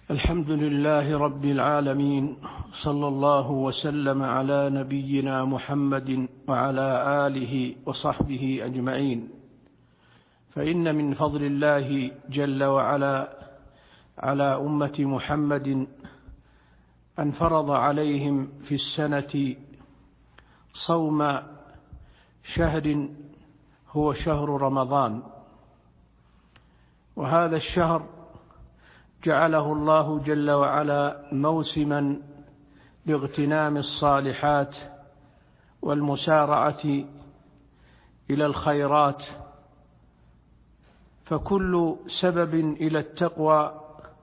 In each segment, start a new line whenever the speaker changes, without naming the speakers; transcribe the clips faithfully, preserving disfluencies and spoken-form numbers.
الحمد لله رب العالمين، صلى الله وسلم على نبينا محمد وعلى آله وصحبه أجمعين. فإن من فضل الله جل وعلا على أمة محمد أن فرض عليهم في السنة صوم شهر هو شهر رمضان، وهذا الشهر جعله الله جل وعلا موسما لاغتنام الصالحات والمسارعة إلى الخيرات، فكل سبب إلى التقوى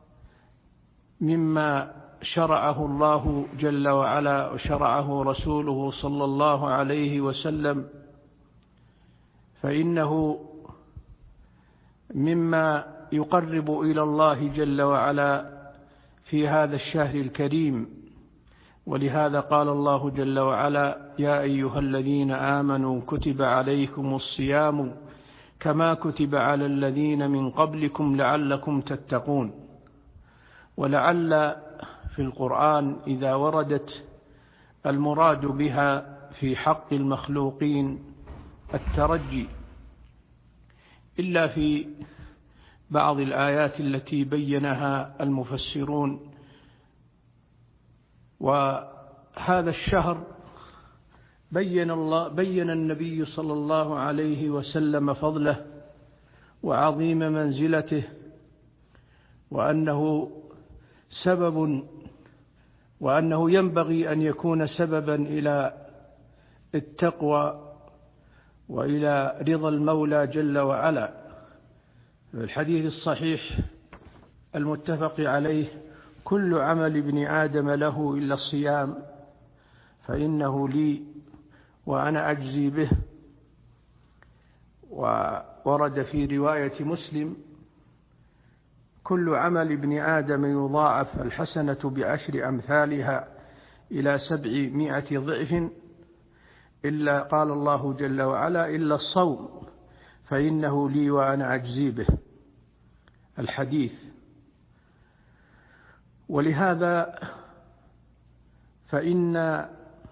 مما شرعه الله جل وعلا وشرعه رسوله صلى الله عليه وسلم فإنه مما يقرب إلى الله جل وعلا في هذا الشهر الكريم. ولهذا قال الله جل وعلا: يا أيها الذين آمنوا كتب عليكم الصيام كما كتب على الذين من قبلكم لعلكم تتقون. ولعل في القرآن إذا وردت المراد بها في حق المخلوقين الترجي، إلا في بعض الآيات التي بينها المفسرون. وهذا الشهر بين الله بين النبي صلى الله عليه وسلم فضله وعظيم منزلته، وأنه سبب وأنه ينبغي أن يكون سببا إلى التقوى وإلى رضا المولى جل وعلا. الحديث الصحيح المتفق عليه: كل عمل ابن آدم له إلا الصيام فإنه لي وأنا أجزي به. وورد في رواية مسلم: كل عمل ابن آدم يضاعف الحسنة بعشر أمثالها إلى سبعمائة ضعف إلا قال الله جل وعلا: إلا الصوم فإنه لي وأنا أجزي به. الحديث. ولهذا فإن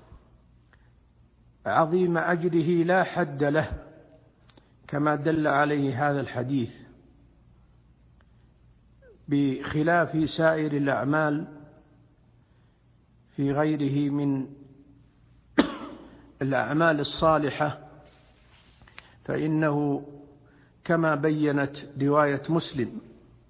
عظيم أجره لا حد له كما دل عليه هذا الحديث، بخلاف سائر الأعمال في غيره من الأعمال الصالحة، فإنه كما بينت رواية مسلم.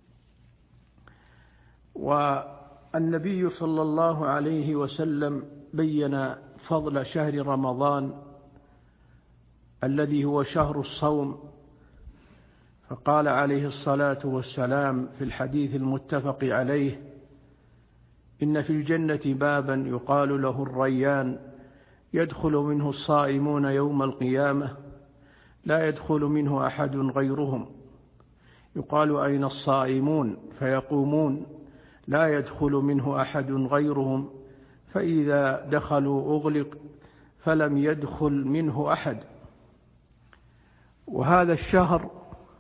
والنبي صلى الله عليه وسلم بين فضل شهر رمضان الذي هو شهر الصوم، فقال عليه الصلاة والسلام في الحديث المتفق عليه: إن في الجنة بابا يقال له الريان يدخل منه الصائمون يوم القيامة لا يدخل منه أحد غيرهم، يقال: أين الصائمون؟ فيقومون: لا يدخل منه أحد غيرهم، فإذا دخلوا أغلق فلم يدخل منه أحد. وهذا الشهر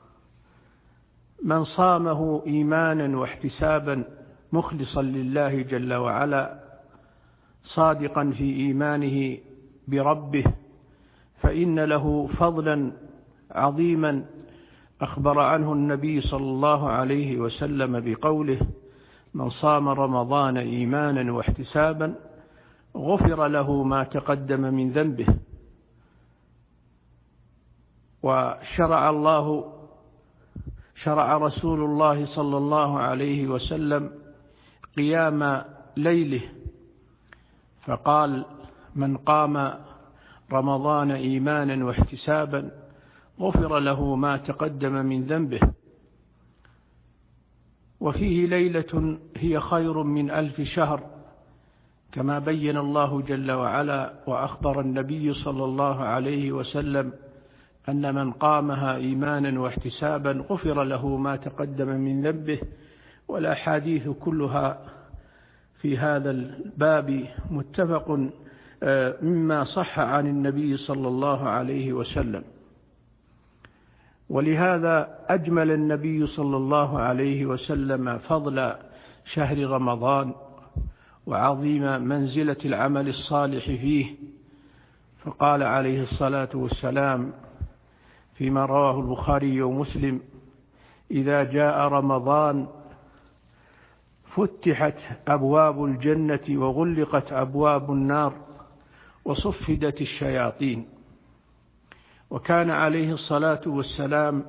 من صامه إيمانا واحتسابا مخلصا لله جل وعلا صادقا في إيمانه بربه فإن له فضلا عظيما أخبر عنه النبي صلى الله عليه وسلم بقوله: من صام رمضان إيمانا واحتسابا غفر له ما تقدم من ذنبه. وشرع الله شرع رسول الله صلى الله عليه وسلم قيام ليله، فقال: من قام رمضان إيمانا واحتسابا غفر له ما تقدم من ذنبه. وفيه ليلة هي خير من ألف شهر كما بين الله جل وعلا، وأخبر النبي صلى الله عليه وسلم أن من قامها إيمانا واحتسابا غفر له ما تقدم من ذنبه. والأحاديث كلها في هذا الباب متفق مما صح عن النبي صلى الله عليه وسلم. ولهذا أجمل النبي صلى الله عليه وسلم فضل شهر رمضان وعظيم منزلة العمل الصالح فيه، فقال عليه الصلاة والسلام فيما رواه البخاري ومسلم: إذا جاء رمضان فتحت أبواب الجنة وغلقت أبواب النار وصفدت الشياطين. وكان عليه الصلاة والسلام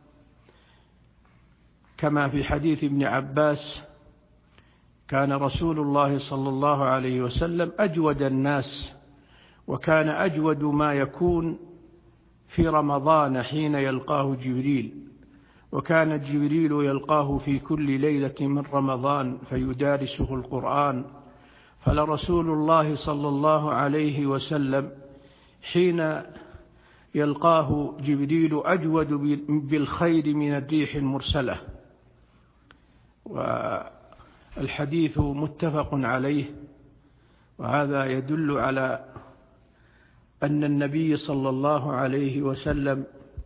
كما في حديث ابن عباس: كان رسول الله صلى الله عليه وسلم أجود الناس، وكان أجود ما يكون في رمضان حين يلقاه جبريل، وكان جبريل يلقاه في كل ليلة من رمضان فيدارسه القرآن. فلرسول الله صلى الله عليه وسلم حين يلقاه جبريل أجود بالخير من الريح المرسلة. والحديث متفق عليه، وهذا يدل على أن النبي صلى الله عليه وسلم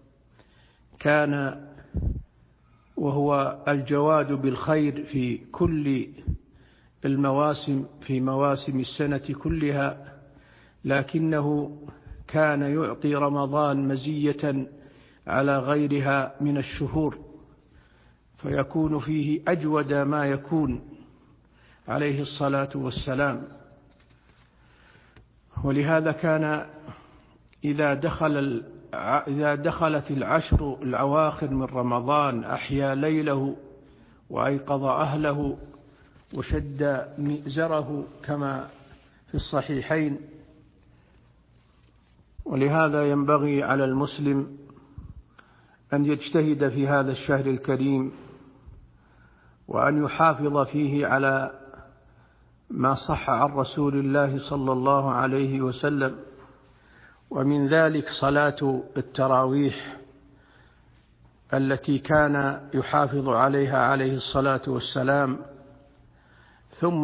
كان وهو الجواد بالخير في كل المواسم، في مواسم السنة كلها، لكنه كان يعطي رمضان مزية على غيرها من الشهور، فيكون فيه أجود ما يكون عليه الصلاة والسلام. ولهذا كان إذا دخل إذا دخلت العشر الأواخر من رمضان أحيا ليله وأيقظ أهله وشد مئزره كما في الصحيحين. ولهذا ينبغي على المسلم أن يجتهد في هذا الشهر الكريم، وأن يحافظ فيه على ما صح عن رسول الله صلى الله عليه وسلم، ومن ذلك صلاة التراويح التي كان يحافظ عليها عليه الصلاة والسلام. ثم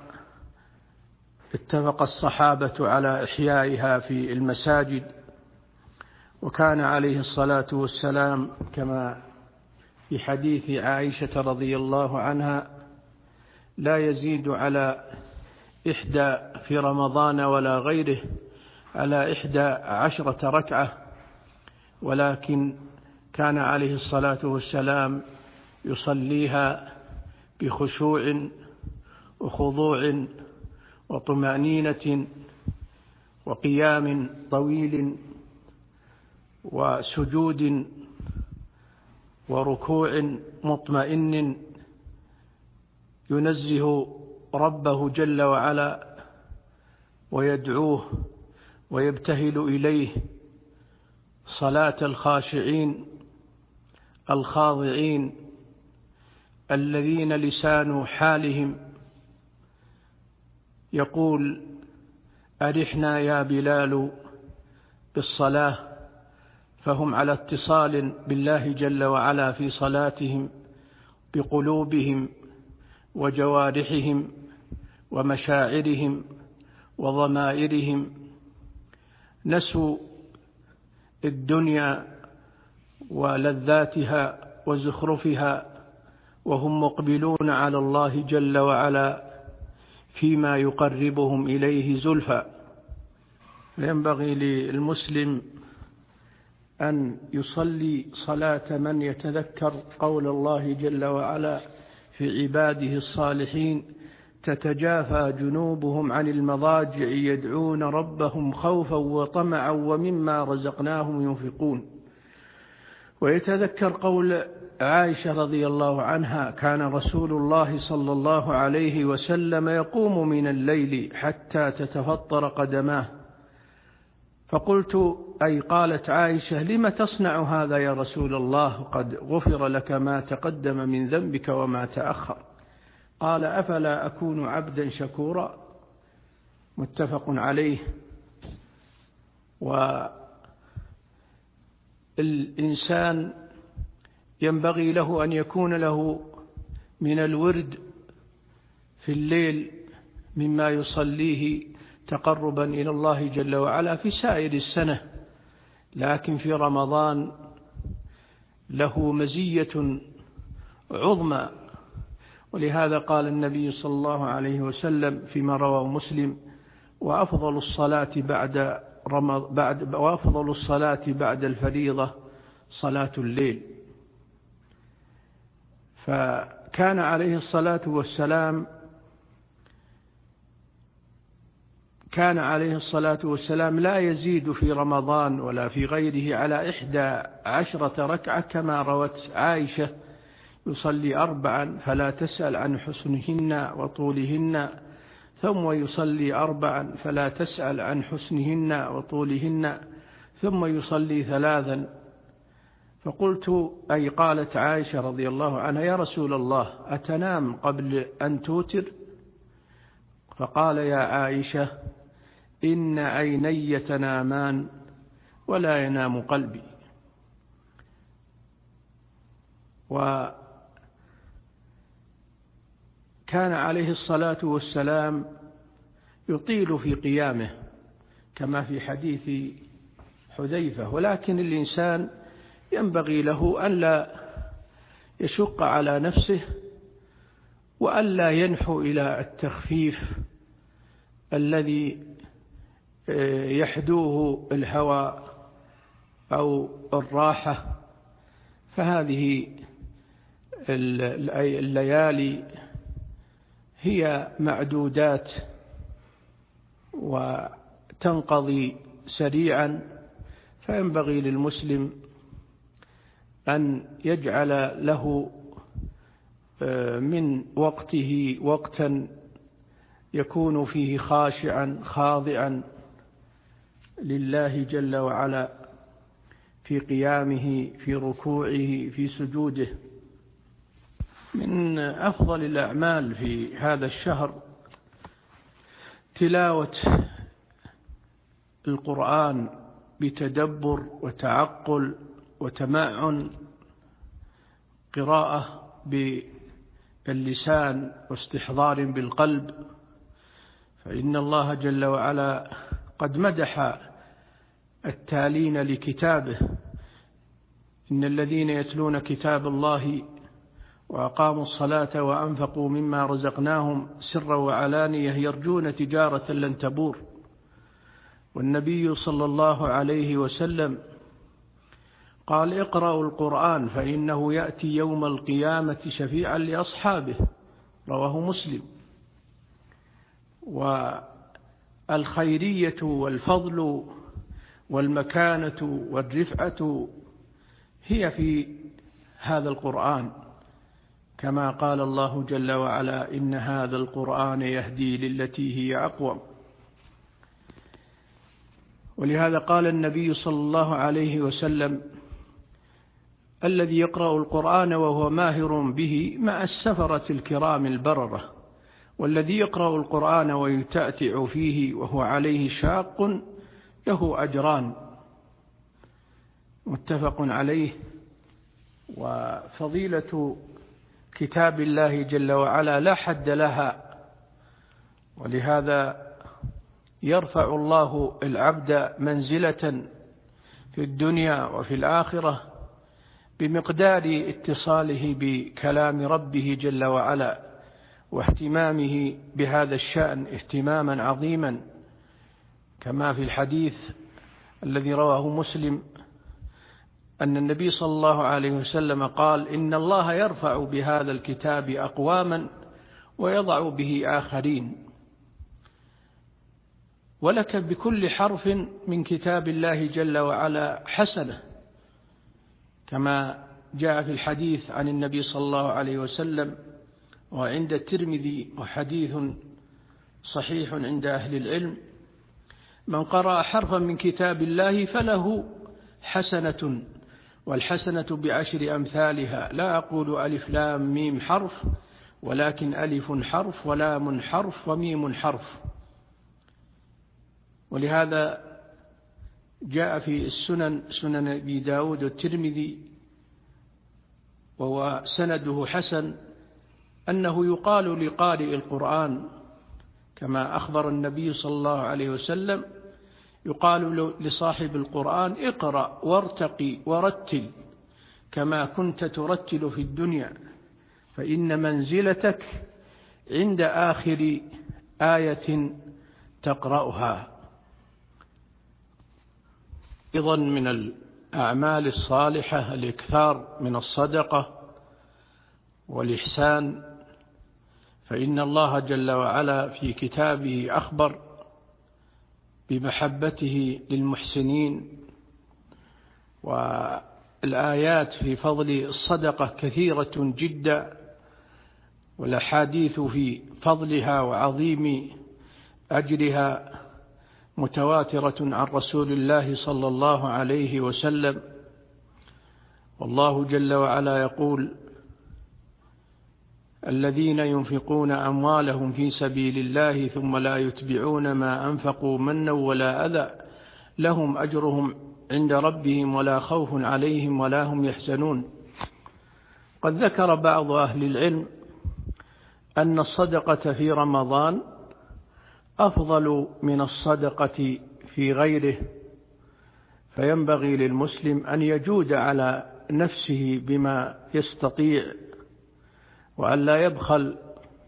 اتفق الصحابة على إحيائها في المساجد، وكان عليه الصلاة والسلام كما في حديث عائشة رضي الله عنها لا يزيد على إحدى في رمضان ولا غيره على إحدى عشرة ركعة، ولكن كان عليه الصلاة والسلام يصليها بخشوع وخضوع وطمأنينة وقيام طويل وسجود وركوع مطمئن، ينزه ربه جل وعلا ويدعوه ويبتهل إليه صلاة الخاشعين الخاضعين الذين لسان حالهم يقول: أرحنا يا بلال بالصلاة، فهم على اتصال بالله جل وعلا في صلاتهم بقلوبهم وجوارحهم ومشاعرهم وضمائرهم، نسوا الدنيا ولذاتها وزخرفها، وهم مقبلون على الله جل وعلا فيما يقربهم إليه زلفى. فينبغي للمسلم أن يصلي صلاة من يتذكر قول الله جل وعلا في عباده الصالحين: تتجافى جنوبهم عن المضاجع يدعون ربهم خوفا وطمعا ومما رزقناهم ينفقون. ويتذكر قول عائشة رضي الله عنها: كان رسول الله صلى الله عليه وسلم يقوم من الليل حتى تتفطر قدماه. فقلت، أي قالت عائشة: لم تصنع هذا يا رسول الله؟ قد غفر لك ما تقدم من ذنبك وما تأخر. قال: أفلا أكون عبدا شكورا؟ متفق عليه. والإنسان ينبغي له أن يكون له من الورد في الليل مما يصليه تقربا إلى الله جل وعلا في سائر السنة، لكن في رمضان له مزية عظمى، ولهذا قال النبي صلى الله عليه وسلم فيما رواه مسلم: وأفضل الصلاة بعد رمض بعد وأفضل الصلاة بعد الفريضة صلاة الليل. فكان عليه الصلاة والسلام كان عليه الصلاة والسلام لا يزيد في رمضان ولا في غيره على إحدى عشرة ركعة، كما روت عائشة: يصلي أربعا فلا تسأل عن حسنهن وطولهن، ثم يصلي أربعا فلا تسأل عن حسنهن وطولهن، ثم يصلي ثلاثا. فقلت، أي قالت عائشة رضي الله عنها: يا رسول الله، أتنام قبل أن توتر؟ فقال: يا عائشة، إن عيني تنامان ولا ينام قلبي. وكان عليه الصلاة والسلام يطيل في قيامه كما في حديث حذيفة، ولكن الإنسان ينبغي له أن لا يشق على نفسه وأن لا ينحو إلى التخفيف الذي يحدوه الهوى أو الراحة. فهذه الليالي هي معدودات وتنقضي سريعا، فينبغي للمسلم أن يجعل له من وقته وقتا يكون فيه خاشعا خاضعا لله جل وعلا، في قيامه، في ركوعه، في سجوده. من أفضل الأعمال في هذا الشهر تلاوة القرآن بتدبر وتعقل وتمعن، قراءة باللسان واستحضار بالقلب، فإن الله جل وعلا قد مدح التالين لكتابه: إن الذين يتلون كتاب الله وأقاموا الصلاة وأنفقوا مما رزقناهم سرا وعلانية يرجون تجارة لن تبور. والنبي صلى الله عليه وسلم قال: اقرأوا القرآن فإنه يأتي يوم القيامة شفيعا لأصحابه، رواه مسلم. والخيرية والفضل والمكانة والرفعة هي في هذا القرآن، كما قال الله جل وعلا: إن هذا القرآن يهدي للتي هي أقوم. ولهذا قال النبي صلى الله عليه وسلم: الذي يقرأ القرآن وهو ماهر به مع السفرة الكرام البررة، والذي يقرأ القرآن ويتأتع فيه وهو عليه شاق له أجران. متفق عليه. وفضيلة كتاب الله جل وعلا لا حد لها، ولهذا يرفع الله العبد منزلة في الدنيا وفي الآخرة بمقدار اتصاله بكلام ربه جل وعلا واهتمامه بهذا الشأن اهتماما عظيما، كما في الحديث الذي رواه مسلم أن النبي صلى الله عليه وسلم قال: إن الله يرفع بهذا الكتاب أقواما ويضع به آخرين، ولك بكل حرف من كتاب الله جل وعلا حسنة، كما جاء في الحديث عن النبي صلى الله عليه وسلم وعند الترمذي، وحديث صحيح عند أهل العلم: من قرأ حرفا من كتاب الله فله حسنة، والحسنة بعشر أمثالها، لا أقول ألف لام ميم حرف، ولكن ألف حرف ولام حرف وميم حرف. ولهذا جاء في السنن سنن أبي داود والترمذي وهو سنده حسن أنه يقال لقارئ القرآن كما أخبر النبي صلى الله عليه وسلم، يقال لصاحب القرآن: اقرأ وارتقي ورتل كما كنت ترتل في الدنيا، فإن منزلتك عند آخر آية تقرأها. أيضا من الأعمال الصالحة الإكثار من الصدقة والإحسان، فإن الله جل وعلا في كتابه أخبر بمحبته للمحسنين، والآيات في فضل الصدقة كثيرة جدا، والأحاديث في فضلها وعظيم أجرها متواترة عن رسول الله صلى الله عليه وسلم. والله جل وعلا يقول: الذين ينفقون أموالهم في سبيل الله ثم لا يتبعون ما أنفقوا منا ولا أذى لهم أجرهم عند ربهم ولا خوف عليهم ولا هم يحزنون. قد ذكر بعض أهل العلم أن الصدقة في رمضان أفضل من الصدقة في غيره، فينبغي للمسلم أن يجود على نفسه بما يستطيع، وأن لا يبخل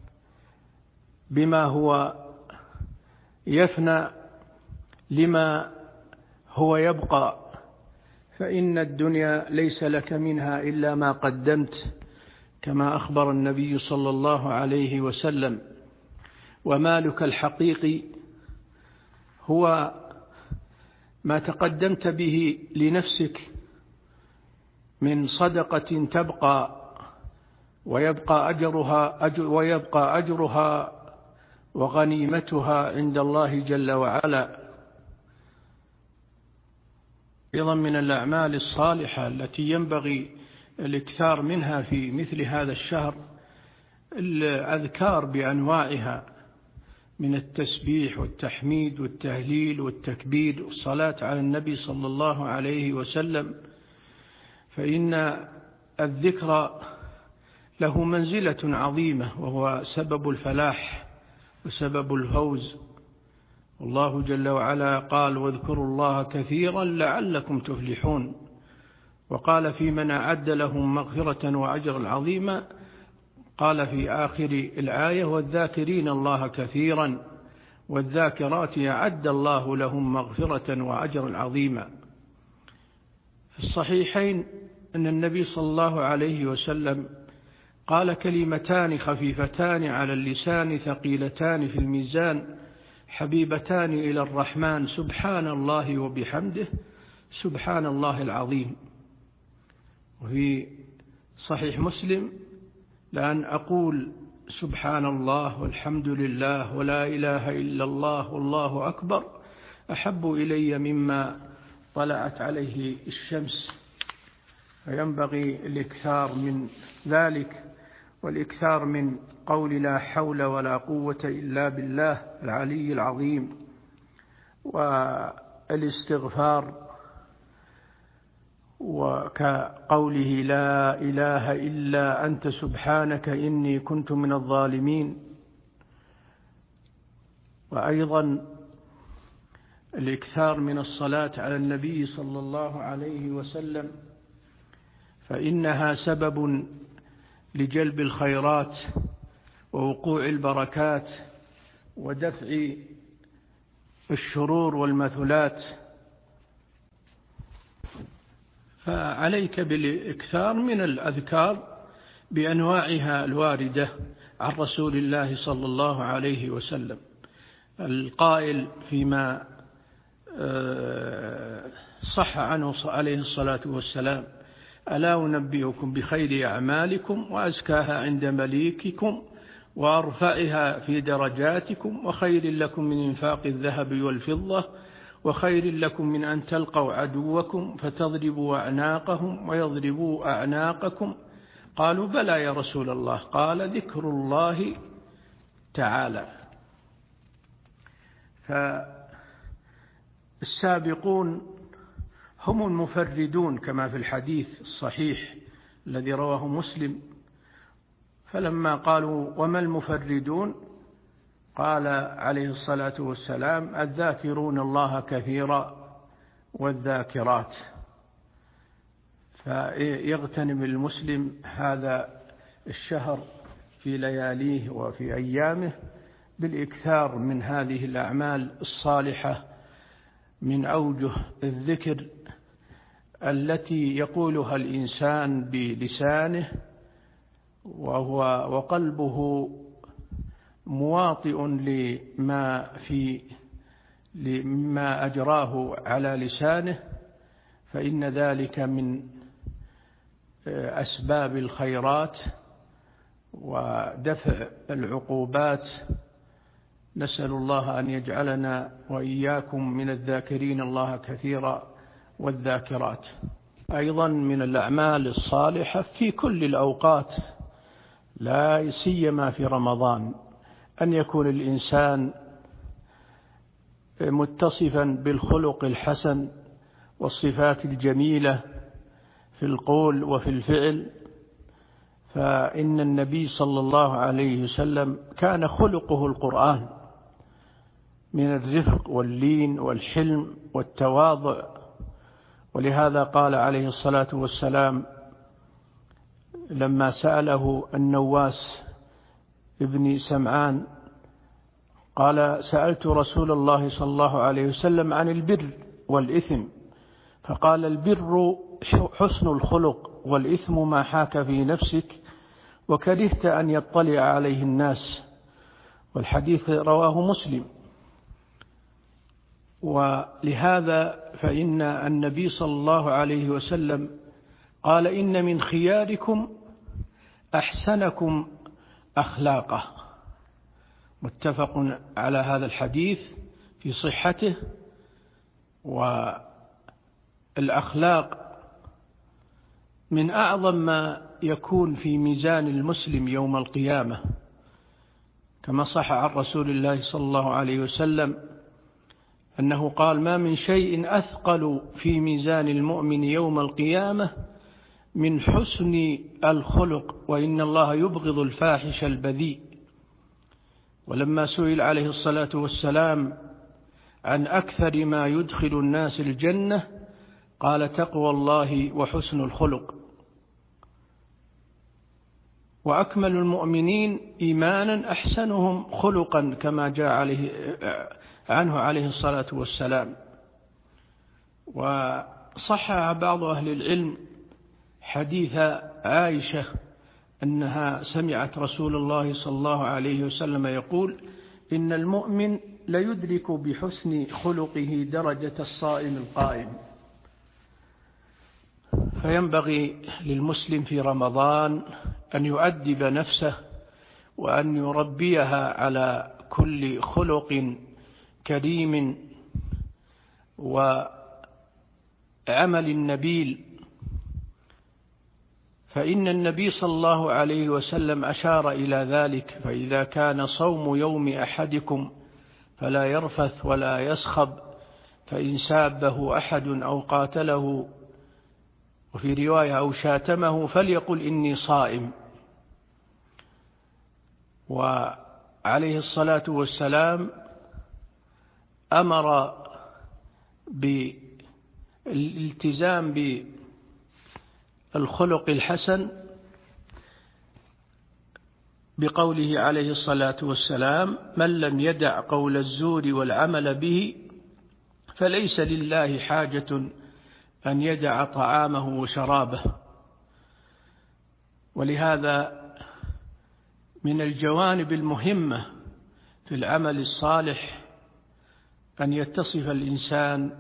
بما هو يفنى لما هو يبقى، فإن الدنيا ليس لك منها إلا ما قدمت، كما أخبر النبي صلى الله عليه وسلم. ومالك الحقيقي هو ما تقدمت به لنفسك من صدقة تبقى ويبقى أجرها أجر ويبقى أجرها وغنيمتها عند الله جل وعلا. أيضا من الأعمال الصالحة التي ينبغي الإكثار منها في مثل هذا الشهر الأذكار بأنواعها، من التسبيح والتحميد والتهليل والتكبير والصلاة على النبي صلى الله عليه وسلم، فإن الذكر له منزلة عظيمة، وهو سبب الفلاح وسبب الفوز. والله جل وعلا قال: واذكروا الله كثيرا لعلكم تفلحون. وقال في من أعد لهم مغفرة وأجرا عظيما، قال في آخر الآية: والذاكرين الله كثيرا والذاكرات أعد الله لهم مغفرة وأجرا عظيما. في الصحيحين أن النبي صلى الله عليه وسلم قال: كلمتان خفيفتان على اللسان ثقيلتان في الميزان حبيبتان إلى الرحمن سبحان الله وبحمده سبحان الله العظيم. وفي صحيح مسلم: لأن أقول سبحان الله والحمد لله ولا إله إلا الله والله أكبر أحب إلي مما طلعت عليه الشمس. فينبغي الإكثار من ذلك، والإكثار من قول لا حول ولا قوة إلا بالله العلي العظيم، والاستغفار، وكقوله: لا إله إلا أنت سبحانك إني كنت من الظالمين. وأيضا الإكثار من الصلاة على النبي صلى الله عليه وسلم، فإنها سبب لجلب الخيرات ووقوع البركات ودفع الشرور والمثلات. فعليك بالإكثار من الأذكار بأنواعها الواردة عن رسول الله صلى الله عليه وسلم، القائل فيما صح عنه عليه الصلاة والسلام: ألا أنبئكم بخير أعمالكم وأزكاها عند مليككم وأرفعها في درجاتكم وخير لكم من إنفاق الذهب والفضة وخير لكم من أن تلقوا عدوكم فتضربوا أعناقهم ويضربوا أعناقكم. قالوا: بلى يا رسول الله. قال: ذكر الله تعالى. فالسابقون هم المفردون كما في الحديث الصحيح الذي رواه مسلم، فلما قالوا: وما المفردون؟ قال عليه الصلاة والسلام: الذاكرون الله كثيرا والذاكرات. فيغتنم المسلم هذا الشهر في لياليه وفي أيامه بالإكثار من هذه الأعمال الصالحة من أوجه الذكر التي يقولها الإنسان بلسانه وهو وقلبه مواطئ لما في لما أجراه على لسانه، فإن ذلك من أسباب الخيرات ودفع العقوبات. نسأل الله أن يجعلنا وإياكم من الذاكرين الله كثيرا والذاكرات. أيضا من الأعمال الصالحة في كل الأوقات لا سيما في رمضان أن يكون الإنسان متصفا بالخلق الحسن والصفات الجميلة في القول وفي الفعل، فإن النبي صلى الله عليه وسلم كان خلقه القرآن من الرفق واللين والحلم والتواضع، ولهذا قال عليه الصلاة والسلام لما سأله النواس ابن سمعان قال: سألت رسول الله صلى الله عليه وسلم عن البر والإثم، فقال: البر حسن الخلق، والإثم ما حاك في نفسك وكرهت أن يطلع عليه الناس. والحديث رواه مسلم. ولهذا فإن النبي صلى الله عليه وسلم قال: إن من خياركم أحسنكم أخلاقه. متفق على هذا الحديث في صحته. والأخلاق من أعظم ما يكون في ميزان المسلم يوم القيامة، كما صح عن رسول الله صلى الله عليه وسلم أنه قال: ما من شيء أثقل في ميزان المؤمن يوم القيامة من حسن الخلق، وإن الله يبغض الفاحش البذيء. ولما سئل عليه الصلاة والسلام عن أكثر ما يدخل الناس الجنة قال: تقوى الله وحسن الخلق. وأكمل المؤمنين إيمانا أحسنهم خلقا، كما جاء عليه عنه عليه الصلاة والسلام. وصحح بعض أهل العلم حديث عائشة أنها سمعت رسول الله صلى الله عليه وسلم يقول: إن المؤمن ليدرك بحسن خلقه درجة الصائم القائم. فينبغي للمسلم في رمضان أن يؤدب نفسه وأن يربيها على كل خلق كريم وعمل نبيل، فإن النبي صلى الله عليه وسلم أشار إلى ذلك: فإذا كان صوم يوم أحدكم فلا يرفث ولا يسخب، فإن سابه أحد أو قاتله، وفي رواية أو شاتمه، فليقل إني صائم. وعليه الصلاة والسلام أمر بالالتزام بالخلق الحسن بقوله عليه الصلاة والسلام: من لم يدع قول الزور والعمل به فليس لله حاجة أن يدع طعامه وشرابه. ولهذا من الجوانب المهمة في العمل الصالح أن يتصف الإنسان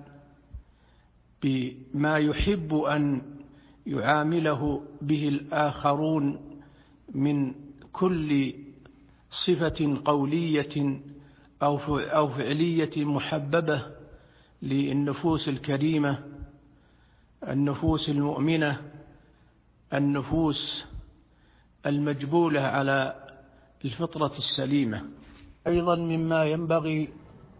بما يحب أن يعامله به الآخرون من كل صفة قولية أو فعلية محببة للنفوس الكريمة، النفوس المؤمنة، النفوس المجبولة على الفطرة السليمة. أيضا مما ينبغي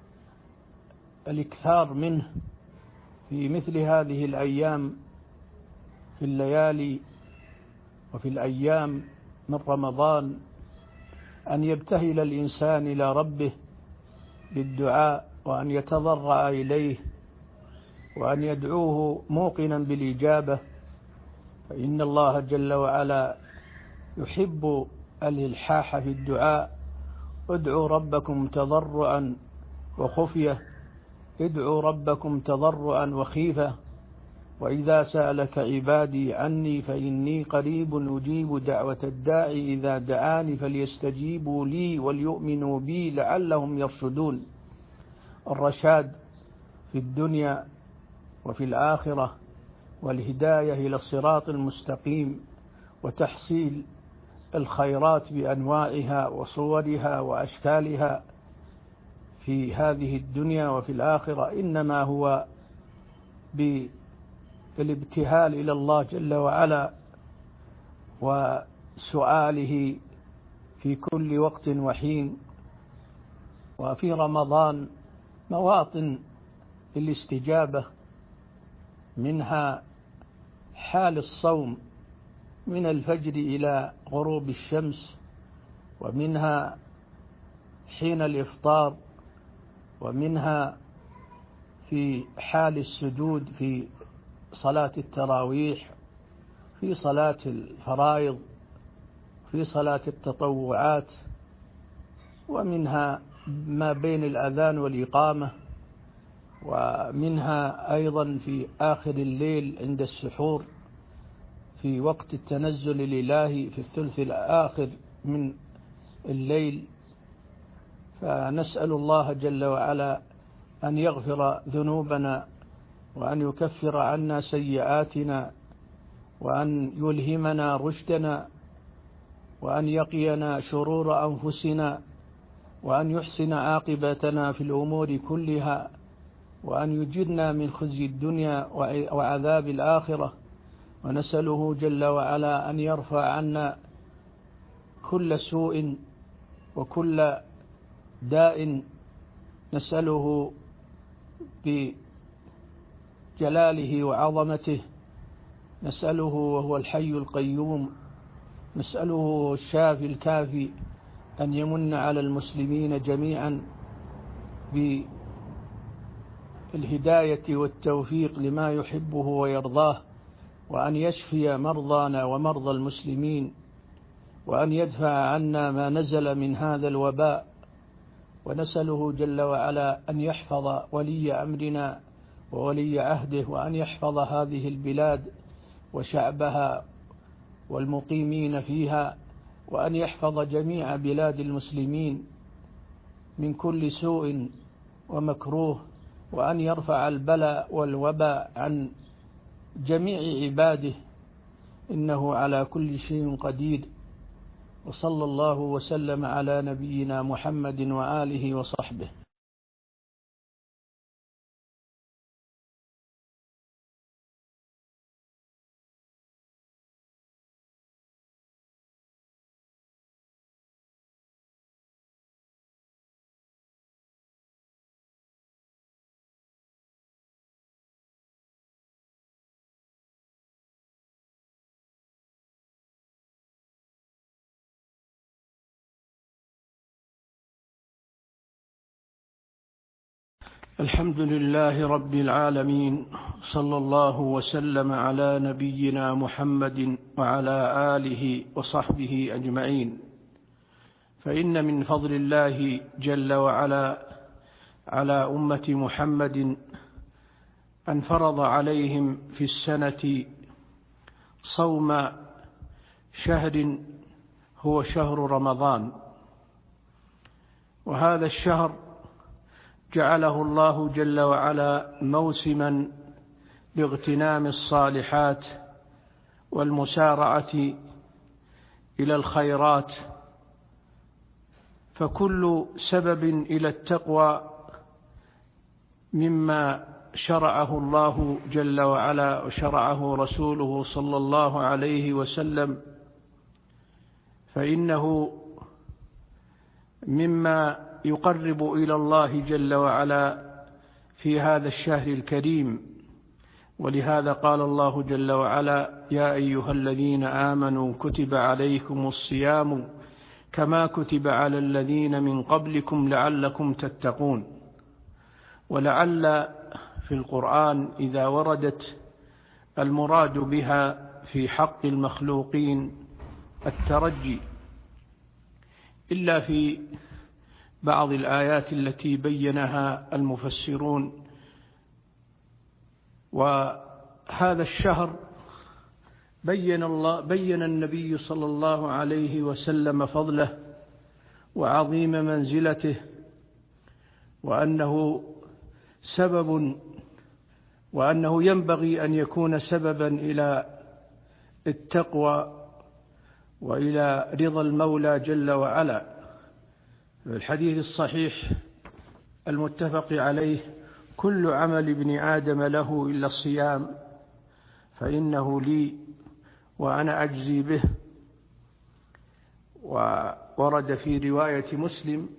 الإكثار منه في مثل هذه الأيام، في الليالي وفي الأيام من رمضان، أن يبتهل الإنسان إلى ربه بالدعاء، وأن يتضرع إليه، وأن يدعوه موقنا بالإجابة، فإن الله جل وعلا يحب الإلحاح في الدعاء: ادعوا ربكم تضرعا وخفية، ادعوا ربكم تضرعا وخيفة، وإذا سألك عبادي عني فإني قريب أجيب دعوة الداعي إذا دعاني فليستجيبوا لي وليؤمنوا بي لعلهم يرشدون. الرشاد في الدنيا وفي الآخرة، والهداية إلى الصراط المستقيم، وتحصيل الخيرات بأنواعها وصورها وأشكالها في هذه الدنيا وفي الآخرة، إنما هو بالابتهال إلى الله جل وعلا وسؤاله في كل وقت وحين. وفي رمضان مواطن للاستجابة، منها حال الصوم من الفجر إلى غروب الشمس، ومنها حين الإفطار، ومنها في حال السجود في صلاة التراويح، في صلاة الفرائض، في صلاة التطوعات، ومنها ما بين الأذان والإقامة، ومنها أيضا في آخر الليل عند السحور في وقت التنزل الإلهي في الثلث الآخر من الليل. فنسأل الله جل وعلا أن يغفر ذنوبنا، وأن يكفر عنا سيئاتنا، وأن يلهمنا رشدنا، وأن يقينا شرور أنفسنا، وأن يحسن عاقبتنا في الأمور كلها، وأن يجرنا من خزي الدنيا وعذاب الآخرة. ونسأله جل وعلا أن يرفع عنا كل سوء وكل داء، نسأله بجلاله وعظمته، نسأله وهو الحي القيوم، نسأله الشافي الكافي أن يمن على المسلمين جميعا بالهداية والتوفيق لما يحبه ويرضاه، وأن يشفي مرضانا ومرضى المسلمين، وأن يدفع عنا ما نزل من هذا الوباء. ونسأله جل وعلا أن يحفظ ولي أمرنا وولي عهده، وأن يحفظ هذه البلاد وشعبها والمقيمين فيها، وأن يحفظ جميع بلاد المسلمين من كل سوء ومكروه، وأن يرفع البلاء والوباء عن جميع عباده، إنه على كل شيء قدير. وصلى الله وسلم على نبينا محمد وآله وصحبه. الحمد لله رب العالمين، صلى الله وسلم على نبينا محمد وعلى آله وصحبه أجمعين. فإن من فضل الله جل وعلا على أمة محمد أن فرض عليهم في السنة صوم شهر هو شهر رمضان، وهذا الشهر جعله الله جل وعلا موسما لاغتنام الصالحات والمسارعة إلى الخيرات، فكل سبب إلى التقوى مما شرعه الله جل وعلا وشرعه رسوله صلى الله عليه وسلم، فإنه مما يقرب إلى الله جل وعلا في هذا الشهر الكريم. ولهذا قال الله جل وعلا: يا أيها الذين آمنوا كتب عليكم الصيام كما كتب على الذين من قبلكم لعلكم تتقون. ولعل في القرآن إذا وردت المراد بها في حق المخلوقين الترجي إلا في بعض الآيات التي بينها المفسرون. وهذا الشهر بين الله بين النبي صلى الله عليه وسلم فضله وعظيم منزلته، وأنه سبب وأنه ينبغي أن يكون سببا إلى التقوى وإلى رضا المولى جل وعلا. في الحديث الصحيح المتفق عليه: كل عمل ابن آدم له إلا الصيام فإنه لي وأنا أجزي به. وورد في رواية مسلم: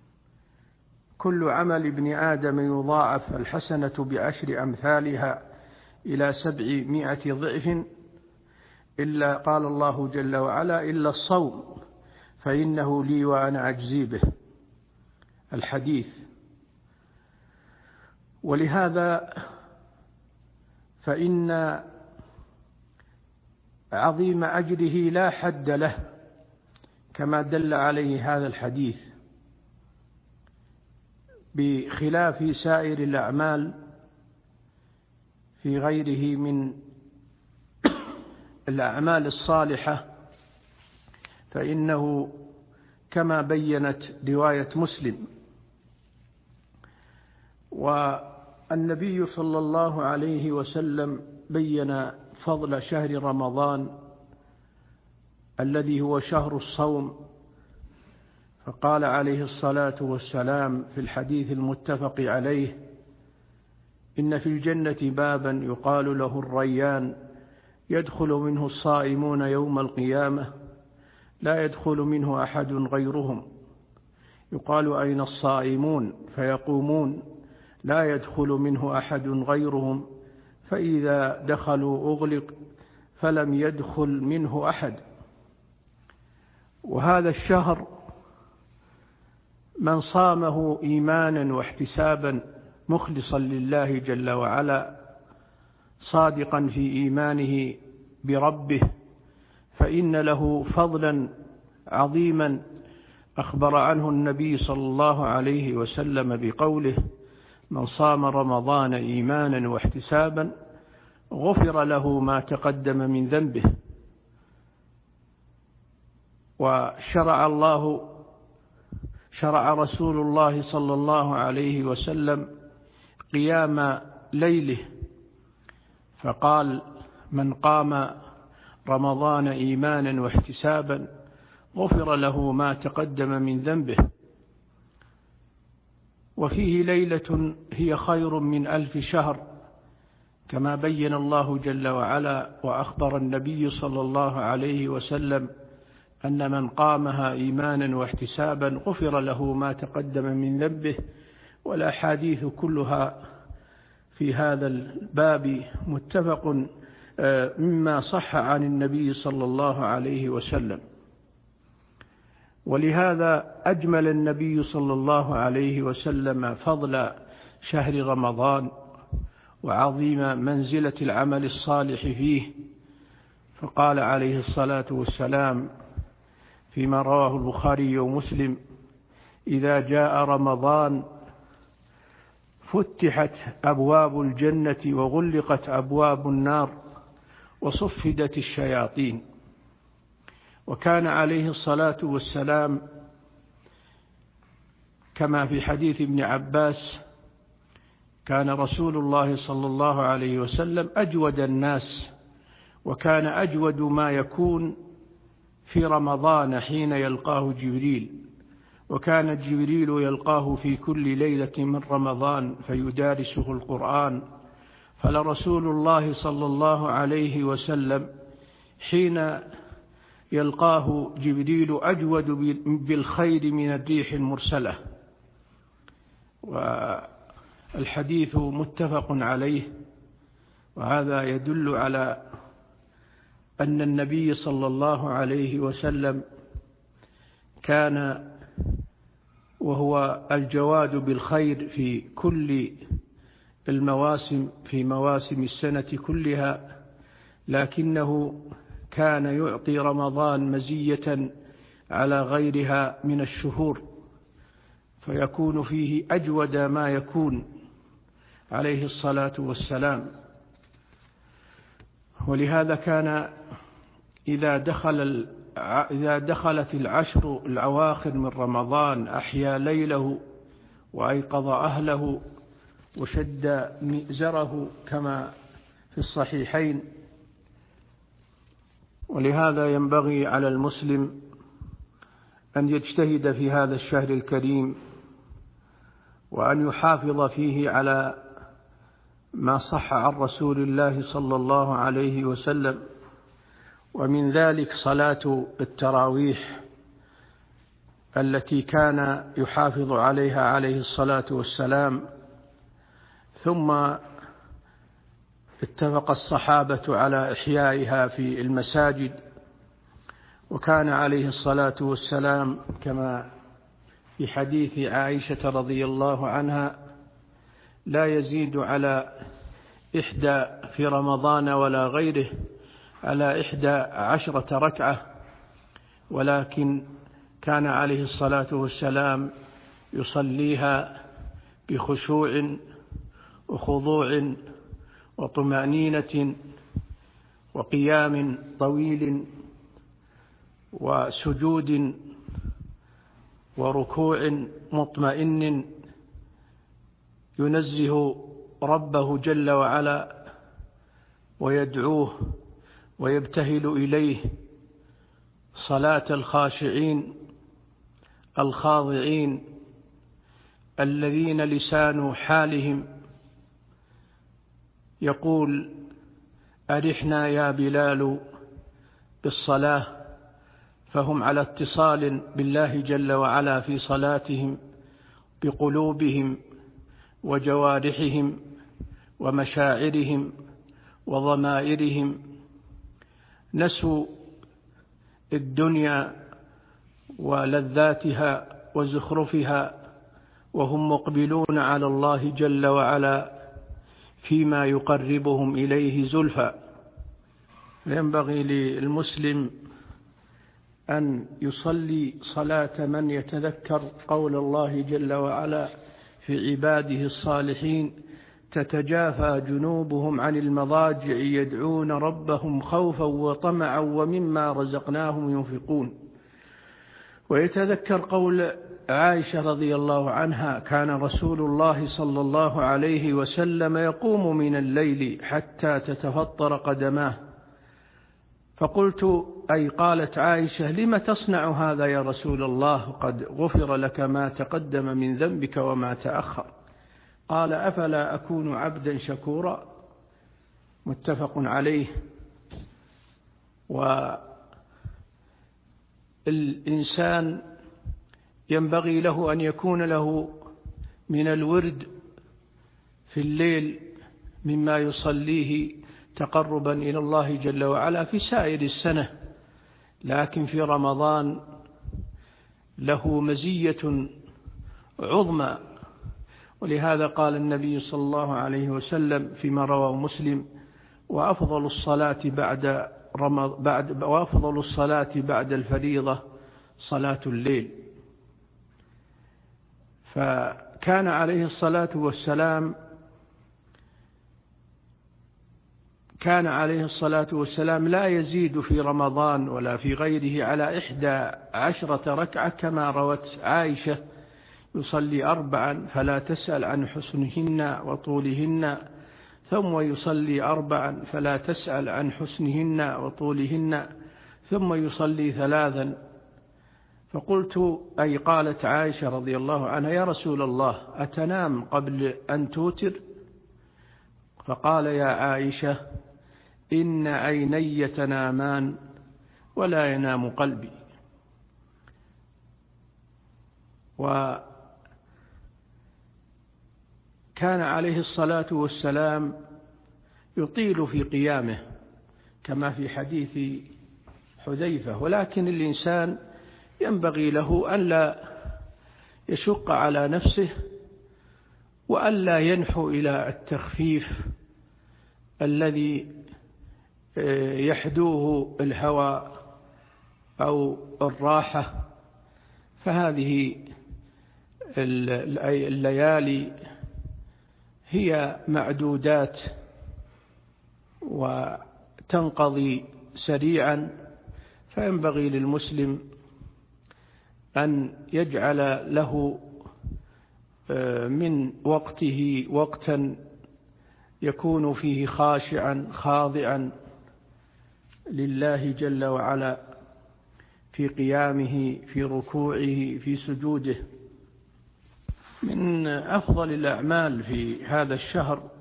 كل عمل ابن آدم يضاعف الحسنة بعشر أمثالها إلى سبعمائة ضعف إلا قال الله جل وعلا: إلا الصوم فإنه لي وأنا أجزي به. الحديث. ولهذا فإن عظيم أجره لا حد له كما دل عليه هذا الحديث، بخلاف سائر الأعمال في غيره من الأعمال الصالحة، فإنه كما بينت رواية مسلم. والنبي صلى الله عليه وسلم بين فضل شهر رمضان الذي هو شهر الصوم، فقال عليه الصلاة والسلام في الحديث المتفق عليه: إن في الجنة بابا يقال له الريان يدخل منه الصائمون يوم القيامة لا يدخل منه أحد غيرهم، يقال: أين الصائمون؟ فيقومون: لا يدخل منه أحد غيرهم، فإذا دخلوا أغلق فلم يدخل منه أحد. وهذا الشهر من صامه إيمانا واحتسابا مخلصا لله جل وعلا صادقا في إيمانه بربه، فإن له فضلا عظيما أخبر عنه النبي صلى الله عليه وسلم بقوله: من صام رمضان إيمانا واحتسابا غفر له ما تقدم من ذنبه. وشرع الله شرع رسول الله صلى الله عليه وسلم قيام ليله، فقال: من قام رمضان إيمانا واحتسابا غفر له ما تقدم من ذنبه. وفيه ليلة هي خير من ألف شهر كما بين الله جل وعلا، وأخبر النبي صلى الله عليه وسلم أن من قامها إيمانا واحتسابا غفر له ما تقدم من ذنبه. والأحاديث كلها في هذا الباب متفق مما صح عن النبي صلى الله عليه وسلم. ولهذا أجمل النبي صلى الله عليه وسلم فضل شهر رمضان وعظيم منزلة العمل الصالح فيه، فقال عليه الصلاة والسلام فيما رواه البخاري ومسلم: إذا جاء رمضان فتحت أبواب الجنة وغلقت أبواب النار وصفدت الشياطين. وكان عليه الصلاة والسلام كما في حديث ابن عباس: كان رسول الله صلى الله عليه وسلم أجود الناس، وكان أجود ما يكون في رمضان حين يلقاه جبريل، وكان جبريل يلقاه في كل ليلة من رمضان فيدارسه القرآن. فلرسول الله صلى الله عليه وسلم حين يلقاه جبريل أجود بالخير من الريح المرسلة. والحديث متفق عليه، وهذا يدل على أن النبي صلى الله عليه وسلم كان وهو الجواد بالخير في كل المواسم في مواسم السنة كلها، لكنه كان يعطي رمضان مزية على غيرها من الشهور، فيكون فيه أجود ما يكون عليه الصلاة والسلام. ولهذا كان إذا دخل إذا دخلت العشر الأواخر من رمضان أحيا ليله وأيقظ أهله وشد مئزره كما في الصحيحين. ولهذا ينبغي على المسلم أن يجتهد في هذا الشهر الكريم، وأن يحافظ فيه على ما صح عن رسول الله صلى الله عليه وسلم، ومن ذلك صلاة التراويح التي كان يحافظ عليها عليه الصلاة والسلام. ثم اتفق الصحابة على إحيائها في المساجد، وكان عليه الصلاة والسلام كما في حديث عائشة رضي الله عنها لا يزيد على إحدى في رمضان ولا غيره على إحدى عشرة ركعة، ولكن كان عليه الصلاة والسلام يصليها بخشوع وخضوع وطمأنينة وقيام طويل وسجود وركوع مطمئن، ينزه ربه جل وعلا ويدعوه ويبتهل إليه صلاة الخاشعين الخاضعين الذين لسان حالهم يقول: أرحنا يا بلال بالصلاة، فهم على اتصال بالله جل وعلا في صلاتهم بقلوبهم وجوارحهم ومشاعرهم وضمائرهم، نسوا الدنيا ولذاتها وزخرفها، وهم مقبلون على الله جل وعلا فيما يقربهم إليه زلفى. ينبغي للمسلم أن يصلي صلاة من يتذكر قول الله جل وعلا في عباده الصالحين: تتجافى جنوبهم عن المضاجع يدعون ربهم خوفا وطمعا ومما رزقناهم ينفقون. ويتذكر قول عائشة رضي الله عنها: كان رسول الله صلى الله عليه وسلم يقوم من الليل حتى تتفطر قدماه. فقلت: أي قالت عائشة: لم تصنع هذا يا رسول الله؟ قد غفر لك ما تقدم من ذنبك وما تأخر. قال: أفلا أكون عبدا شكورا؟ متفق عليه. والإنسان ينبغي له أن يكون له من الورد في الليل مما يصليه تقربا إلى الله جل وعلا في سائر السنة، لكن في رمضان له مزية عظمى. ولهذا قال النبي صلى الله عليه وسلم فيما رواه مسلم: وأفضل الصلاة بعد رمضان بعد وأفضل الصلاة بعد الفريضة صلاة الليل. فكان عليه الصلاة والسلام كان عليه الصلاة والسلام لا يزيد في رمضان ولا في غيره على إحدى عشرة ركعة، كما روت عائشة: يصلي أربعا فلا تسأل عن حسنهن وطولهن، ثم يصلي أربعا فلا تسأل عن حسنهن وطولهن، ثم يصلي ثلاثا. فقلت: أي قالت عائشة رضي الله عنها: يا رسول الله أتنام قبل أن توتر؟ فقال: يا عائشة إن عيني تنامان ولا ينام قلبي. وكان عليه الصلاة والسلام يطيل في قيامه كما في حديث حذيفة، ولكن الإنسان ينبغي له أن لا يشق على نفسه وأن لا ينحو إلى التخفيف الذي يحدوه الهوى أو الراحة، فهذه الليالي هي معدودات وتنقضي سريعا، فينبغي للمسلم أن يجعل له من وقته وقتا يكون فيه خاشعا خاضعا لله جل وعلا في قيامه، في ركوعه، في سجوده. من أفضل الأعمال في هذا الشهر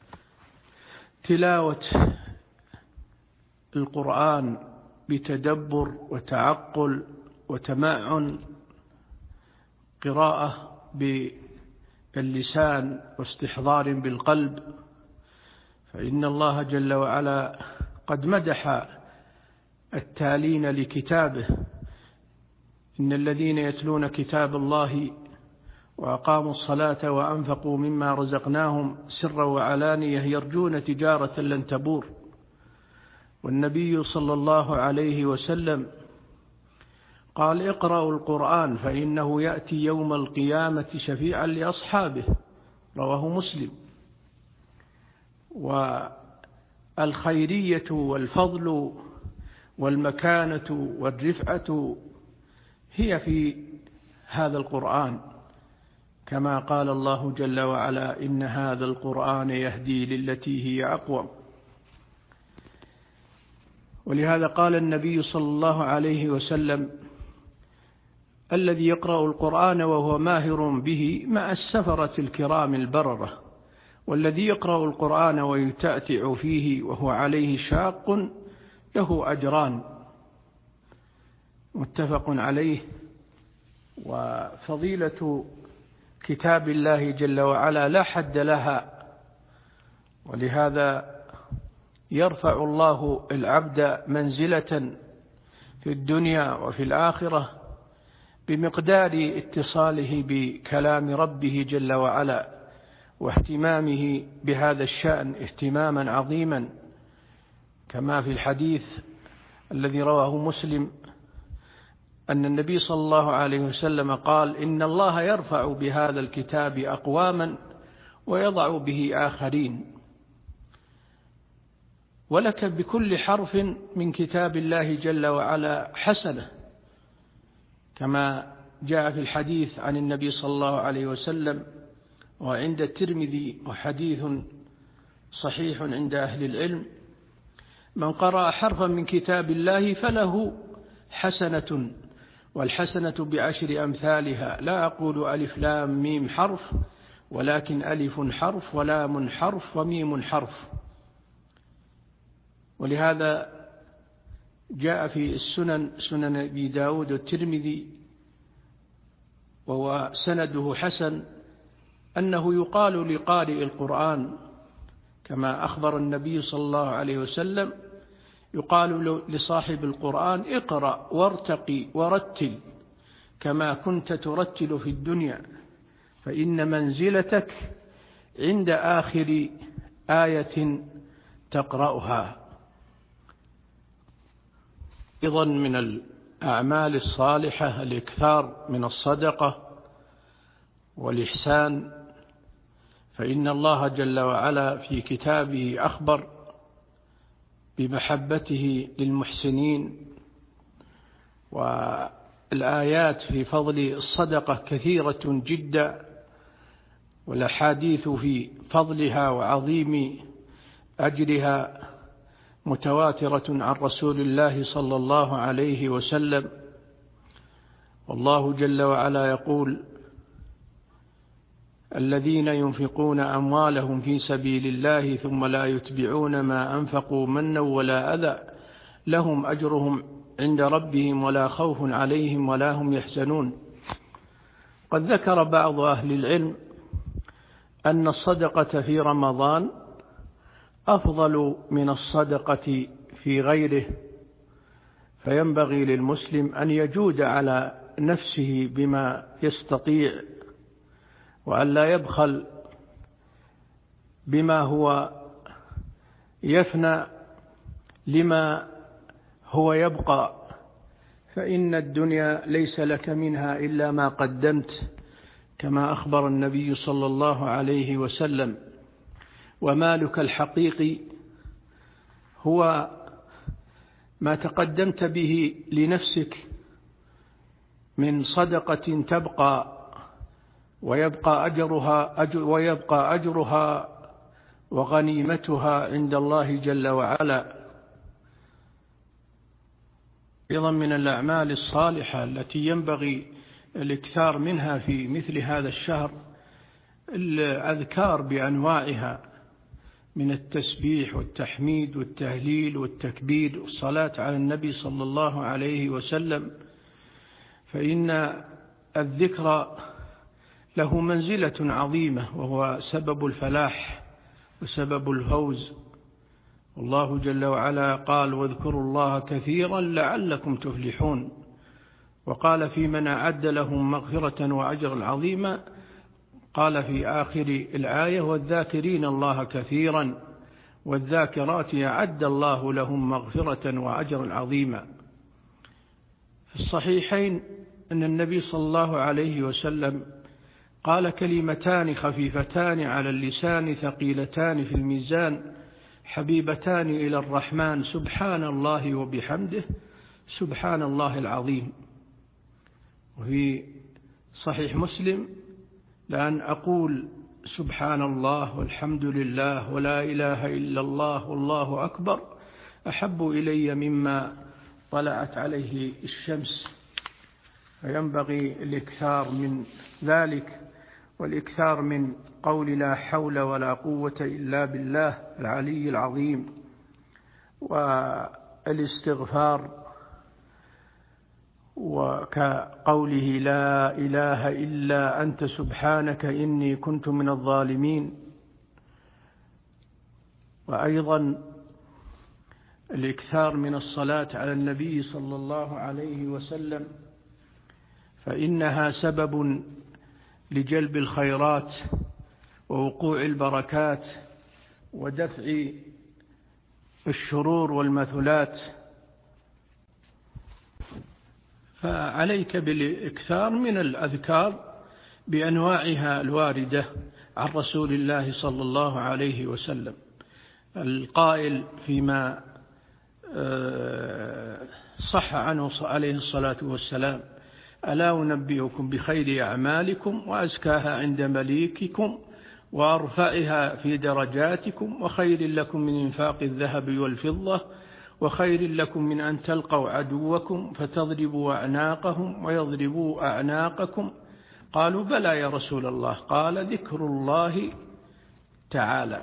تلاوة القرآن بتدبر وتعقل وتمعن، قراءة باللسان واستحضار بالقلب، فإن الله جل وعلا قد مدح التالين لكتابه: إن الذين يتلون كتاب الله وأقاموا الصلاة وأنفقوا مما رزقناهم سرا وعلانية يرجون تجارة لن تبور. والنبي صلى الله عليه وسلم قال: اقرأوا القرآن فإنه يأتي يوم القيامة شفيعا لأصحابه، رواه مسلم. والخيرية والفضل والمكانة والرفعة هي في هذا القرآن، كما قال الله جل وعلا: إن هذا القرآن يهدي للتي هي أقوم. ولهذا قال النبي صلى الله عليه وسلم: الذي يقرأ القرآن وهو ماهر به مع السفرة الكرام البررة، والذي يقرأ القرآن ويتأتع فيه وهو عليه شاق له أجران، متفق عليه. وفضيلة كتاب الله جل وعلا لا حد لها، ولهذا يرفع الله العبد منزلة في الدنيا وفي الآخرة بمقدار اتصاله بكلام ربه جل وعلا واهتمامه بهذا الشأن اهتماما عظيما، كما في الحديث الذي رواه مسلم أن النبي صلى الله عليه وسلم قال: إن الله يرفع بهذا الكتاب أقواما ويضع به آخرين، ولك بكل حرف من كتاب الله جل وعلا حسنة، كما جاء في الحديث عن النبي صلى الله عليه وسلم وعند الترمذي، وحديث صحيح عند أهل العلم: من قرأ حرفا من كتاب الله فله حسنة، والحسنة بعشر أمثالها، لا أقول ألف لام ميم حرف، ولكن ألف حرف ولام حرف وميم حرف. ولهذا جاء في السنن سنن أبي داود والترمذي وهو سنده حسن أنه يقال لقارئ القرآن كما أخبر النبي صلى الله عليه وسلم، يقال لصاحب القرآن: اقرأ وارتقي ورتل كما كنت ترتل في الدنيا، فإن منزلتك عند آخر آية تقرأها. أيضا من الأعمال الصالحة الإكثار من الصدقة والإحسان، فإن الله جل وعلا في كتابه أخبر بمحبته للمحسنين، والآيات في فضل الصدقة كثيرة جدا، والأحاديث في فضلها وعظيم أجرها متواترة عن رسول الله صلى الله عليه وسلم. والله جل وعلا يقول: الذين ينفقون أموالهم في سبيل الله ثم لا يتبعون ما أنفقوا منا ولا أذى لهم أجرهم عند ربهم ولا خوف عليهم ولا هم يحزنون. قد ذكر بعض أهل العلم أن الصدقة في رمضان أفضل من الصدقة في غيره، فينبغي للمسلم أن يجود على نفسه بما يستطيع، وأن لا يبخل بما هو يفنى لما هو يبقى، فإن الدنيا ليس لك منها إلا ما قدمت، كما أخبر النبي صلى الله عليه وسلم. ومالك الحقيقي هو ما تقدمت به لنفسك من صدقة تبقى ويبقى أجرها أجر ويبقى أجرها وغنيمتها عند الله جل وعلا. أيضا من الأعمال الصالحة التي ينبغي الإكثار منها في مثل هذا الشهر الأذكار بأنواعها، من التسبيح والتحميد والتهليل والتكبير والصلاة على النبي صلى الله عليه وسلم، فإن الذكر له منزلة عظيمة، وهو سبب الفلاح وسبب الفوز. والله جل وعلا قال: واذكروا الله كثيرا لعلكم تفلحون. وقال في من أعد لهم مغفرة وأجرا عظيما، قال في آخر الآية: والذاكرين الله كثيرا والذاكرات أعد الله لهم مغفرة وأجرا عظيما. في الصحيحين أن النبي صلى الله عليه وسلم قال: كلمتان خفيفتان على اللسان ثقيلتان في الميزان حبيبتان إلى الرحمن، سبحان الله وبحمده سبحان الله العظيم. وفي صحيح مسلم: لأن أقول سبحان الله والحمد لله ولا إله إلا الله والله أكبر أحب إلي مما طلعت عليه الشمس. فينبغي الإكثار من ذلك، والإكثار من قول لا حول ولا قوة إلا بالله العلي العظيم، والاستغفار، وكقوله لا إله إلا أنت سبحانك إني كنت من الظالمين. وأيضا الإكثار من الصلاة على النبي صلى الله عليه وسلم، فإنها سبب لجلب الخيرات ووقوع البركات ودفع الشرور والمثلات. فعليك بالإكثار من الأذكار بأنواعها الواردة عن رسول الله صلى الله عليه وسلم، القائل فيما صح عنه عليه الصلاة والسلام: ألا أنبئكم بخير أعمالكم وأزكاها عند مليككم وأرفعها في درجاتكم وخير لكم من إنفاق الذهب والفضة وخير لكم من أن تلقوا عدوكم فتضربوا أعناقهم ويضربوا أعناقكم. قالوا: بلى يا رسول الله. قال: ذكر الله تعالى.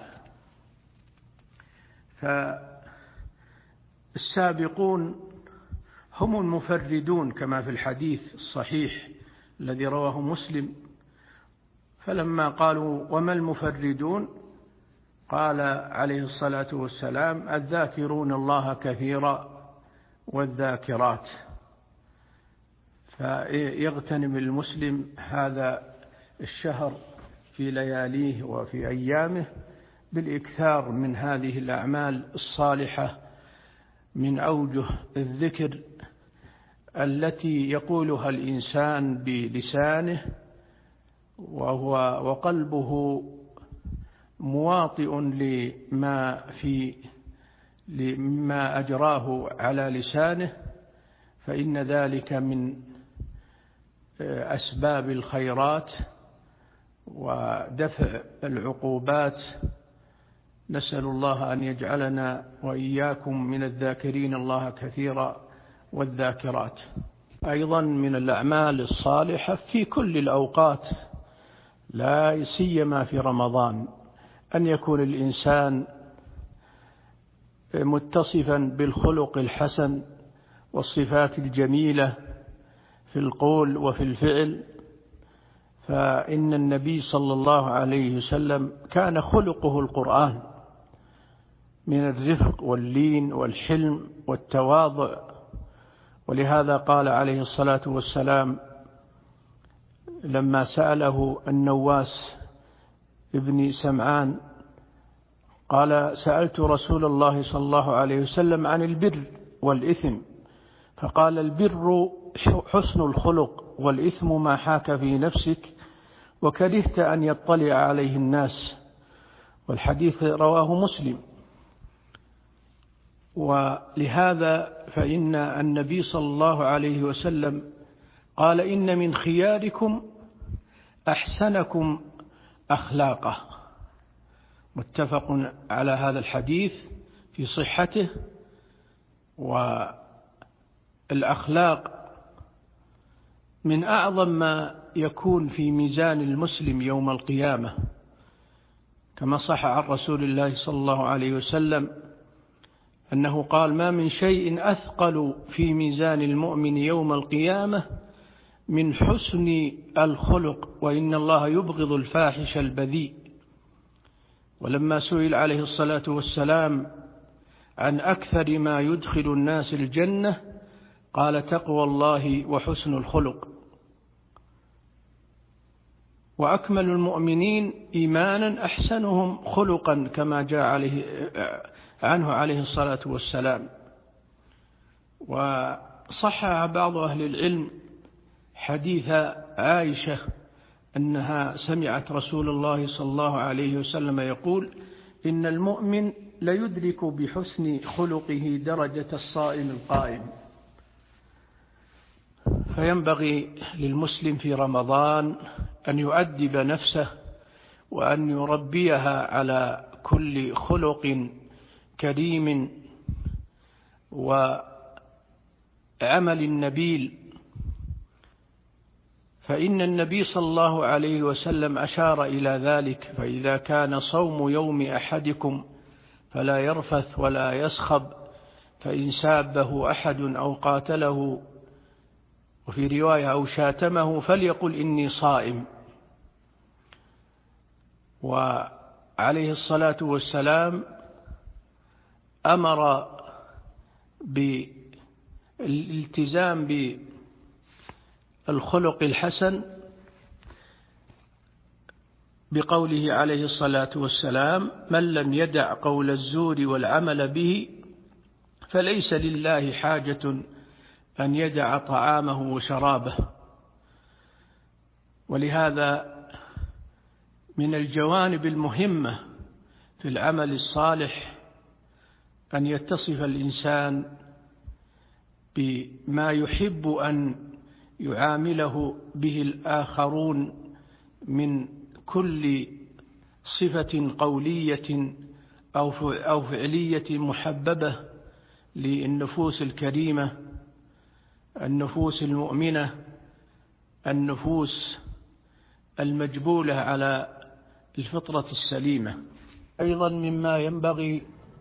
فالسابقون هم المفردون كما في الحديث الصحيح الذي رواه مسلم، فلما قالوا: وما المفردون؟ قال عليه الصلاة والسلام: الذاكرون الله كثيرا والذاكرات. فيغتنم المسلم هذا الشهر في لياليه وفي أيامه بالإكثار من هذه الأعمال الصالحة من أوجه الذكر التي يقولها الإنسان بلسانه وهو وقلبه مواطئ لما في لما أجراه على لسانه، فإن ذلك من أسباب الخيرات ودفع العقوبات. نسأل الله أن يجعلنا وإياكم من الذاكرين الله كثيرا والذاكرات. أيضا من الأعمال الصالحة في كل الأوقات، لا سيما في رمضان، أن يكون الإنسان متصفا بالخلق الحسن والصفات الجميلة في القول وفي الفعل. فإن النبي صلى الله عليه وسلم كان خلقه القرآن من الرفق واللين والحلم والتواضع، ولهذا قال عليه الصلاة والسلام لما سأله النواس ابن سمعان قال: سألت رسول الله صلى الله عليه وسلم عن البر والإثم، فقال: البر حسن الخلق، والإثم ما حاك في نفسك وكرهت أن يطلع عليه الناس. والحديث رواه مسلم. ولهذا فإن النبي صلى الله عليه وسلم قال: إن من خياركم أحسنكم أخلاقه. متفق على هذا الحديث في صحته. والأخلاق من أعظم ما يكون في ميزان المسلم يوم القيامة، كما صح عن رسول الله صلى الله عليه وسلم أنه قال: ما من شيء أثقل في ميزان المؤمن يوم القيامة من حسن الخلق، وإن الله يبغض الفاحش البذيء. ولما سئل عليه الصلاة والسلام عن أكثر ما يدخل الناس الجنة قال: تقوى الله وحسن الخلق. وأكمل المؤمنين إيمانا أحسنهم خلقا، كما جاء عليه عنه عليه الصلاة والسلام. وصحح بعض أهل العلم حديث عائشة أنها سمعت رسول الله صلى الله عليه وسلم يقول: إن المؤمن ليدرك بحسن خلقه درجة الصائم القائم. فينبغي للمسلم في رمضان أن يؤدب نفسه وأن يربيها على كل خلق كريم وعمل نبيل. فإن النبي صلى الله عليه وسلم أشار إلى ذلك: فإذا كان صوم يوم أحدكم فلا يرفث ولا يسخب، فإن سابه أحد أو قاتله، وفي رواية أو شاتمه، فليقل إني صائم. وعليه الصلاة والسلام أمر بالالتزام بالخلق الحسن بقوله عليه الصلاة والسلام: من لم يدع قول الزور والعمل به فليس لله حاجة أن يدع طعامه وشرابه. ولهذا من الجوانب المهمة في العمل الصالح أن يتصف الإنسان بما يحب أن يعامله به الآخرون من كل صفة قولية أو فعلية محببة للنفوس الكريمة، النفوس المؤمنة، النفوس المجبولة على الفطرة السليمة. أيضا مما ينبغي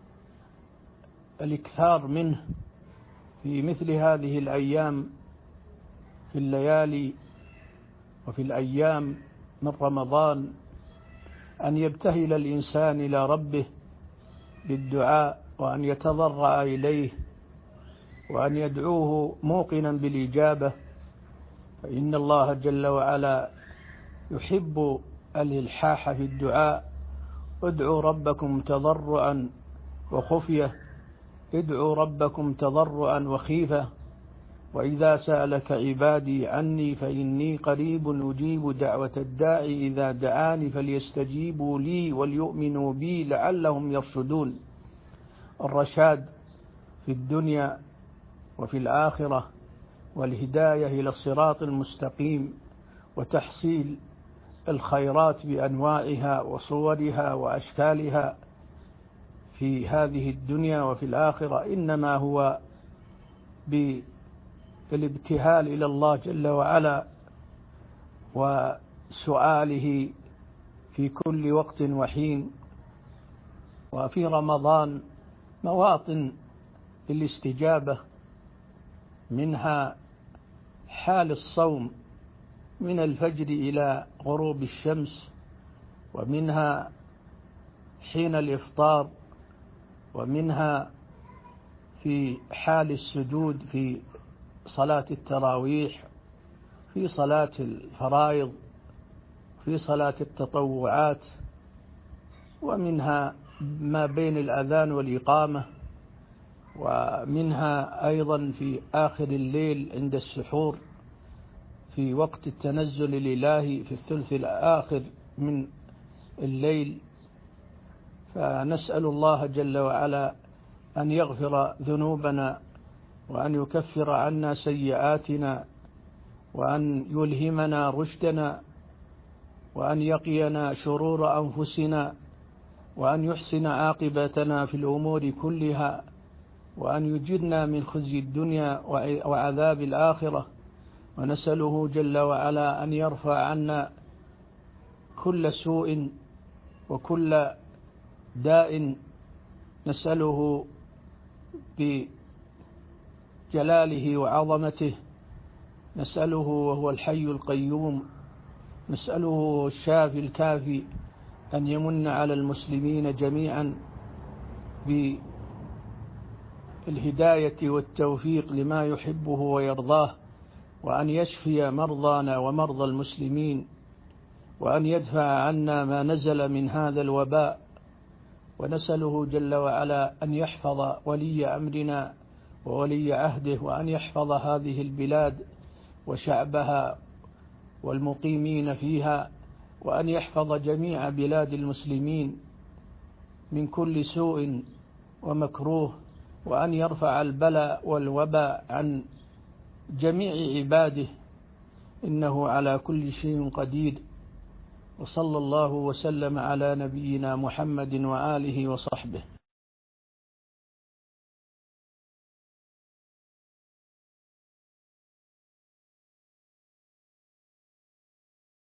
الإكثار منه في مثل هذه الأيام، في الليالي وفي الأيام من رمضان، أن يبتهل الإنسان إلى ربه بالدعاء، وأن يتضرع إليه، وأن يدعوه موقنا بالإجابة، فإن الله جل وعلا يحب الإلحاح في الدعاء: ادعوا ربكم تضرعا وخفية، ادعوا ربكم تضرعا وخيفة، وإذا سألك عبادي عني فإني قريب أجيب دعوة الداعي إذا دعاني فليستجيبوا لي وليؤمنوا بي لعلهم يرشدون. الرشاد في الدنيا وفي الآخرة، والهداية إلى الصراط المستقيم، وتحصيل الخيرات بأنواعها وصورها وأشكالها في هذه الدنيا وفي الآخرة، إنما هو بالابتهال إلى الله جل وعلا وسؤاله في كل وقت وحين. وفي رمضان مواطن للاستجابة، منها حال الصوم من الفجر إلى غروب الشمس، ومنها حين الإفطار، ومنها في حال السجود في صلاة التراويح، في صلاة الفرائض، في صلاة التطوعات، ومنها ما بين الأذان والإقامة، ومنها أيضا في آخر الليل عند السحور في وقت التنزل الإلهي في الثلث الآخر من الليل. فنسأل الله جل وعلا أن يغفر ذنوبنا، وأن يكفر عنا سيئاتنا، وأن يلهمنا رشدنا، وأن يقينا شرور أنفسنا، وأن يحسن عاقبتنا في الأمور كلها، وأن يجرنا من خزي الدنيا وعذاب الآخرة. ونسأله جل وعلا أن يرفع عنا كل سوء وكل داء، نسأله بجلاله وعظمته، نسأله وهو الحي القيوم، نسأله الشافي الكافي أن يمن على المسلمين جميعا بالهداية والتوفيق لما يحبه ويرضاه، وأن يشفي مرضانا ومرضى المسلمين، وأن يدفع عنا ما نزل من هذا الوباء. ونسأله جل وعلا أن يحفظ ولي أمرنا وولي عهده، وأن يحفظ هذه البلاد وشعبها والمقيمين فيها، وأن يحفظ جميع بلاد المسلمين من كل سوء ومكروه، وأن يرفع البلاء والوباء عن جميع عباده، إنه على كل شيء قدير. وصلى الله وسلم على نبينا محمد وآله وصحبه.